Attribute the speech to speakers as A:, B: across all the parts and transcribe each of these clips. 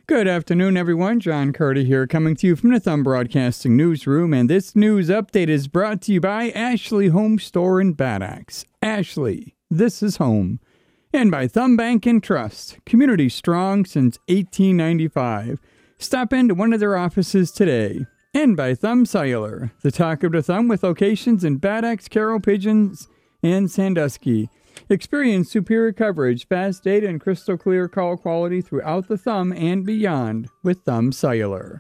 A: Good afternoon, everyone. John Curdy here, coming to you from the Thumb Broadcasting Newsroom, and this news update is brought to you by Ashley Home Store in Bad Axe. Ashley, this is home. And by Thumb Bank and Trust, community strong since 1895. Stop into one of their offices today. And by Thumb Cellular, the talk of the thumb with locations in Bad Axe, Carroll, Pigeons, and Sandusky. Experience superior coverage, fast data, and crystal clear call quality throughout the thumb and beyond with Thumb Cellular.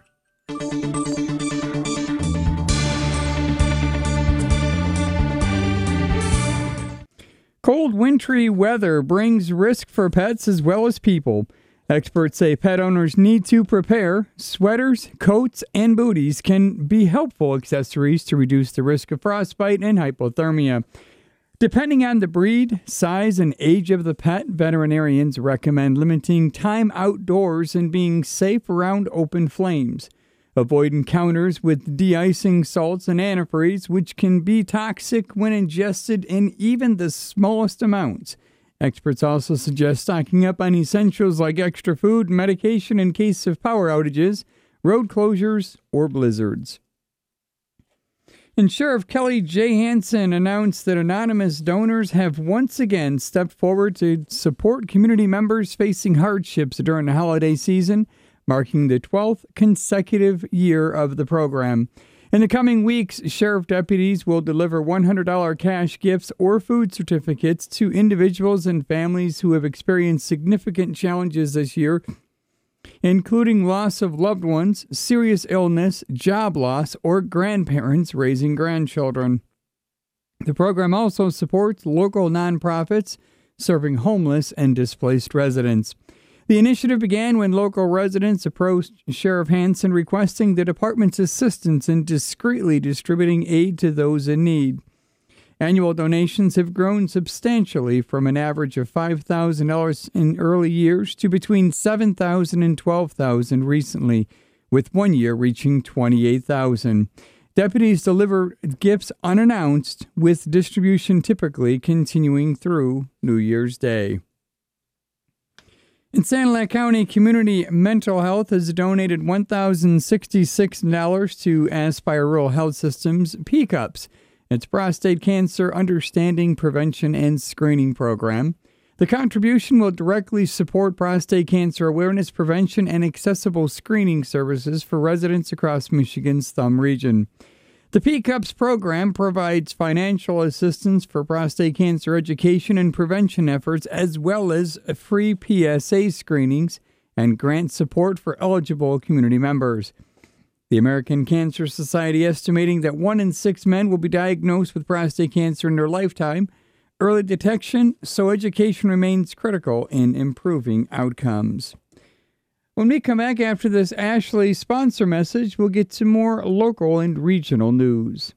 A: Cold, wintry weather brings risk for pets as well as people. Experts say pet owners need to prepare. Sweaters, coats, and booties can be helpful accessories to reduce the risk of frostbite and hypothermia. Depending on the breed, size, and age of the pet, veterinarians recommend limiting time outdoors and being safe around open flames. Avoid encounters with de-icing salts and antifreeze, which can be toxic when ingested in even the smallest amounts. Experts also suggest stocking up on essentials like extra food and medication in case of power outages, road closures, or blizzards. And Sheriff Kelly J. Hansen announced that anonymous donors have once again stepped forward to support community members facing hardships during the holiday season, marking the 12th consecutive year of the program. In the coming weeks, sheriff deputies will deliver $100 cash gifts or food certificates to individuals and families who have experienced significant challenges this year, including loss of loved ones, serious illness, job loss, or grandparents raising grandchildren. The program also supports local nonprofits serving homeless and displaced residents. The initiative began when local residents approached Sheriff Hansen requesting the department's assistance in discreetly distributing aid to those in need. Annual donations have grown substantially from an average of $5,000 in early years to between $7,000 and $12,000 recently, with one year reaching $28,000. Deputies deliver gifts unannounced, with distribution typically continuing through New Year's Day. In Sanilac County, Community Mental Health has donated $1,066 to Aspire Rural Health Systems PCUPS, its prostate cancer understanding, prevention, and screening program. The contribution will directly support prostate cancer awareness, prevention, and accessible screening services for residents across Michigan's Thumb region. The PCUPS program provides financial assistance for prostate cancer education and prevention efforts, as well as free PSA screenings and grant support for eligible community members. The American Cancer Society estimating that 1 in 6 men will be diagnosed with prostate cancer in their lifetime. Early detection, so education remains critical in improving outcomes. When we come back after this Ashley sponsor message, we'll get to more local and regional news.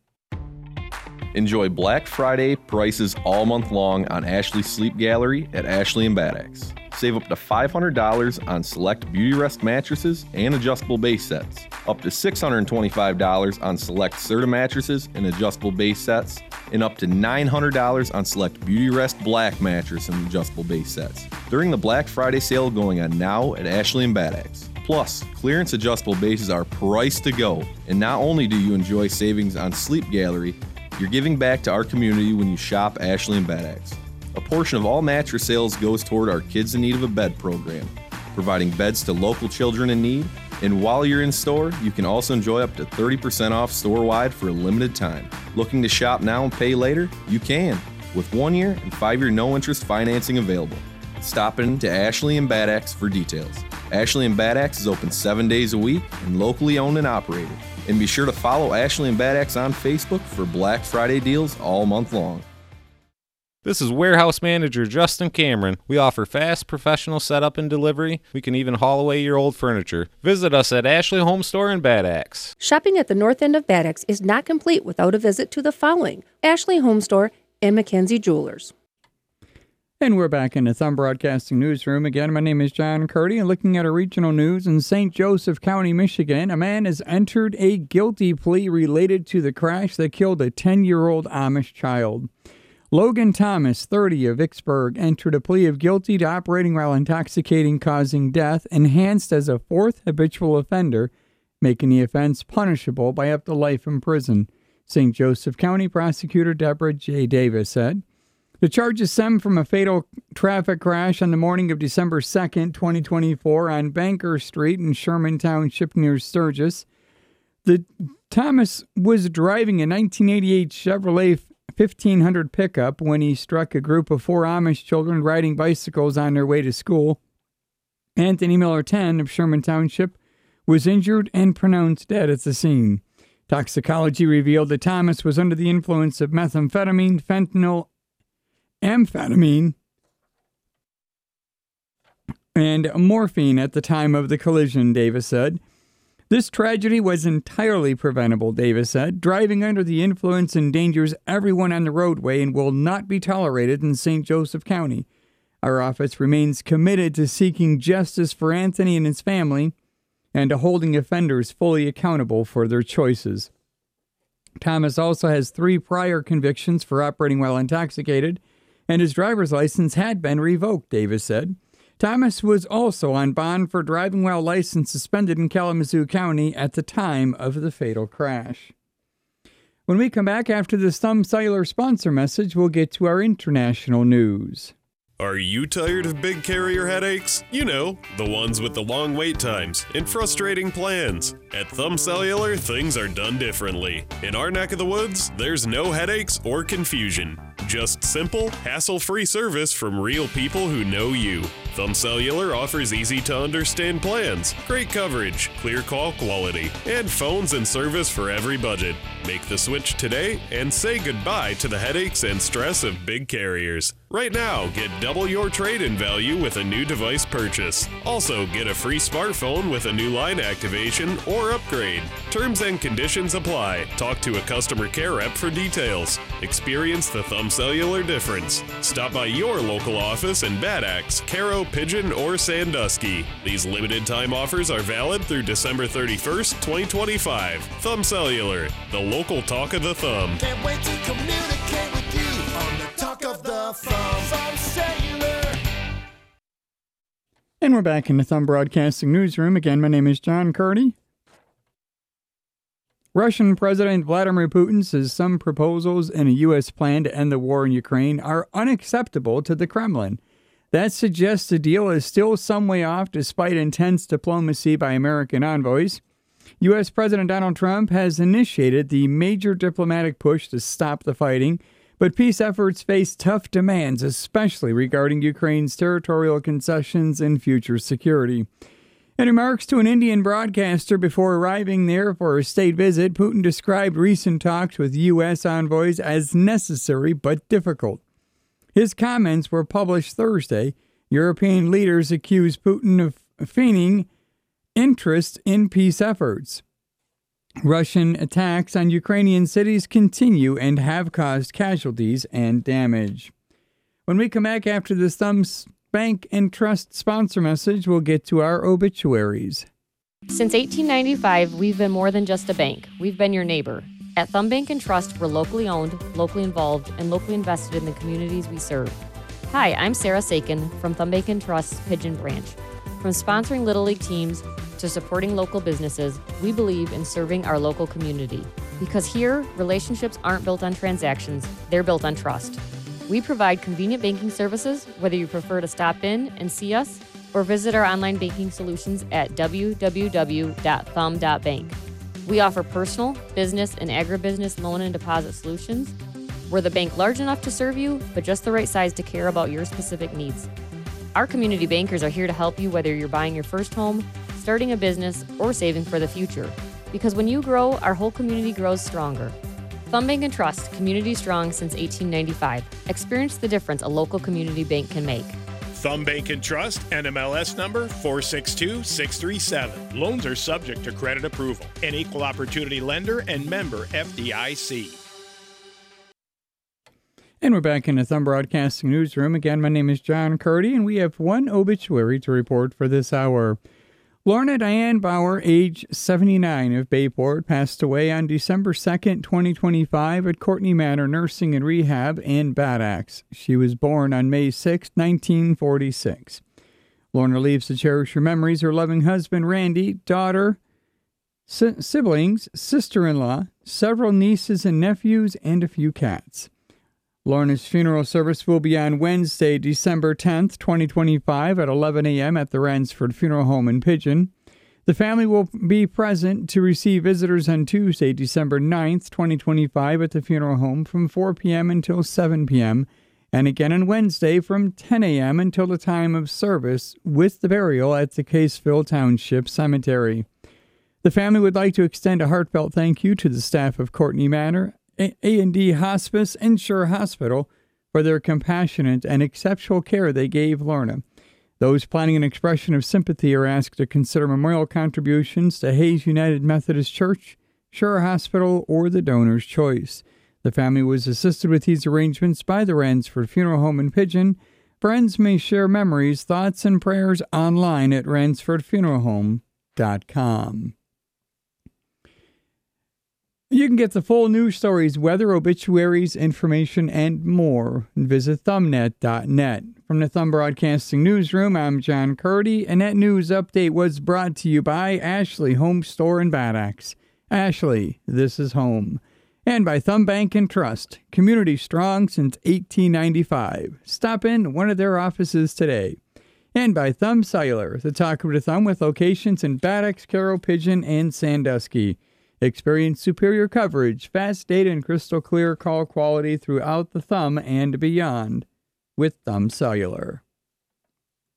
B: Enjoy Black Friday prices all month long on Ashley Sleep Gallery at Ashley and Bad Axe. Save up to $500 on select Beauty Rest mattresses and adjustable base sets. Up to $625 on select Serta mattresses and adjustable base sets. And up to $900 on select Beauty Rest Black mattress and adjustable base sets. During the Black Friday sale going on now at Ashley and Bad Axe. Plus, clearance adjustable bases are priced to go. And not only do you enjoy savings on Sleep Gallery, you're giving back to our community when you shop Ashley and Bad Axe. A portion of all mattress sales goes toward our Kids in Need of a Bed program, providing beds to local children in need. And while you're in store, you can also enjoy up to 30% off store-wide for a limited time. Looking to shop now and pay later? You can, with 1-year and 5-year no-interest financing available. Stop in to Ashley and Bad Axe for details. Ashley and Bad Axe is open 7 days a week and locally owned and operated. And be sure to follow Ashley and Bad Axe on Facebook for Black Friday deals all month long.
C: This is Warehouse Manager Justin Cameron. We offer fast, professional setup and delivery. We can even haul away your old furniture. Visit us at Ashley Home Store in Bad Axe.
D: Shopping at the north end of Bad Axe is not complete without a visit to the following: Ashley Home Store and Mackenzie Jewelers.
A: And we're back in the Thumb Broadcasting Newsroom. Again, my name is John Curdy, and looking at our regional news in St. Joseph County, Michigan, a man has entered a guilty plea related to the crash that killed a 10-year-old Amish child. Logan Thomas, 30, of Vicksburg, entered a plea of guilty to operating while intoxicating, causing death, enhanced as a fourth habitual offender, making the offense punishable by up to life in prison, St. Joseph County Prosecutor Deborah J. Davis said. The charges stem from a fatal traffic crash on the morning of December 2nd, 2024, on Banker Street in Sherman Township near Sturgis. Thomas was driving a 1988 Chevrolet 1500 pickup when he struck a group of 4 Amish children riding bicycles on their way to school. Anthony Miller, 10, of Sherman Township, was injured and pronounced dead at the scene. Toxicology revealed that Thomas was under the influence of methamphetamine, fentanyl, amphetamine, and morphine at the time of the collision, Davis said. This tragedy was entirely preventable, Davis said. Driving under the influence endangers everyone on the roadway and will not be tolerated in St. Joseph County. Our office remains committed to seeking justice for Anthony and his family and to holding offenders fully accountable for their choices. Thomas also has 3 prior convictions for operating while intoxicated, and his driver's license had been revoked, Davis said. Thomas was also on bond for driving while license suspended in Kalamazoo County at the time of the fatal crash. When we come back after this Thumb Cellular sponsor message, we'll get to our international news.
E: Are you tired of big carrier headaches? You know, the ones with the long wait times and frustrating plans. At Thumb Cellular, things are done differently. In our neck of the woods, there's no headaches or confusion. Just simple, hassle-free service from real people who know you. Thumb Cellular offers easy-to-understand plans, great coverage, clear call quality, and phones and service for every budget. Make the switch today and say goodbye to the headaches and stress of big carriers. Right now, get double your trade-in value with a new device purchase. Also, get a free smartphone with a new line activation or upgrade. Terms and conditions apply. Talk to a customer care rep for details. Experience the Thumb Cellular difference. Stop by your local office in Bad Axe, Caro, Pigeon, or Sandusky. These limited time offers are valid through December 31st, 2025. Thumb Cellular, the local talk of the thumb.
F: Can't wait to communicate with you on the talk of the thumb cellular.
A: And we're back in the Thumb Broadcasting Newsroom. Again, my name is John Curdy. Russian President Vladimir Putin says some proposals in a U.S. plan to end the war in Ukraine are unacceptable to the Kremlin. That suggests the deal is still some way off despite intense diplomacy by American envoys. U.S. President Donald Trump has initiated the major diplomatic push to stop the fighting, but peace efforts face tough demands, especially regarding Ukraine's territorial concessions and future security. In remarks to an Indian broadcaster before arriving there for a state visit, Putin described recent talks with U.S. envoys as necessary but difficult. His comments were published Thursday. European leaders accused Putin of feigning interest in peace efforts. Russian attacks on Ukrainian cities continue and have caused casualties and damage. When we come back after this Thumbs Bank and Trust sponsor message, we'll get to our obituaries.
G: Since 1895, we've been more than just a bank. We've been your neighbor. At Thumb Bank and Trust, we're locally owned, locally involved, and locally invested in the communities we serve. Hi, I'm Sarah Sakin from Thumb Bank and Trust's Pigeon Branch. From sponsoring Little League teams to supporting local businesses, we believe in serving our local community. Because here, relationships aren't built on transactions, they're built on trust. We provide convenient banking services, whether you prefer to stop in and see us or visit our online banking solutions at www.thumb.bank. We offer personal, business, and agribusiness loan and deposit solutions. We're the bank large enough to serve you, but just the right size to care about your specific needs. Our community bankers are here to help you whether you're buying your first home, starting a business, or saving for the future. Because when you grow, our whole community grows stronger. Thumb Bank and Trust, community strong since 1895. Experience the difference a local community bank can make.
H: Thumb Bank and Trust, NMLS number 462637. Loans are subject to credit approval. An equal opportunity lender and member FDIC.
A: And we're back in the Thumb Broadcasting Newsroom. Again, my name is John Curdy, and we have one obituary to report for this hour. Lorna Diane Bauer, age 79, of Bayport, passed away on December 2nd, 2025 at Courtney Manor Nursing and Rehab in Bad Axe. She was born on May 6, 1946. Lorna leaves to cherish her memories, her loving husband, Randy, daughter, siblings, sister-in-law, several nieces and nephews, and a few cats. Lorna's funeral service will be on Wednesday, December 10th, 2025 at 11 a.m. at the Ransford Funeral Home in Pigeon. The family will be present to receive visitors on Tuesday, December 9th, 2025 at the funeral home from 4 p.m. until 7 p.m. and again on Wednesday from 10 a.m. until the time of service with the burial at the Caseville Township Cemetery. The family would like to extend a heartfelt thank you to the staff of Courtney Manor, A&D Hospice, and Shore Hospital for their compassionate and exceptional care they gave Lorna. Those planning an expression of sympathy are asked to consider memorial contributions to Hayes United Methodist Church, Shore Hospital, or the donor's choice. The family was assisted with these arrangements by the Ransford Funeral Home in Pigeon. Friends may share memories, thoughts, and prayers online at ransfordfuneralhome.com. You can get the full news stories, weather, obituaries, information, and more. Visit thumbnet.net. From the Thumb Broadcasting Newsroom, I'm John Curdy, and that news update was brought to you by Ashley Home Store in Bad Axe. Ashley, this is home. And by Thumb Bank and Trust, community strong since 1895. Stop in one of their offices today. And by Thumb Cellular, the talk of the thumb with locations in Bad Axe, Carroll, Pigeon, and Sandusky. Experience superior coverage, fast data, and crystal clear call quality throughout the thumb and beyond with Thumb Cellular.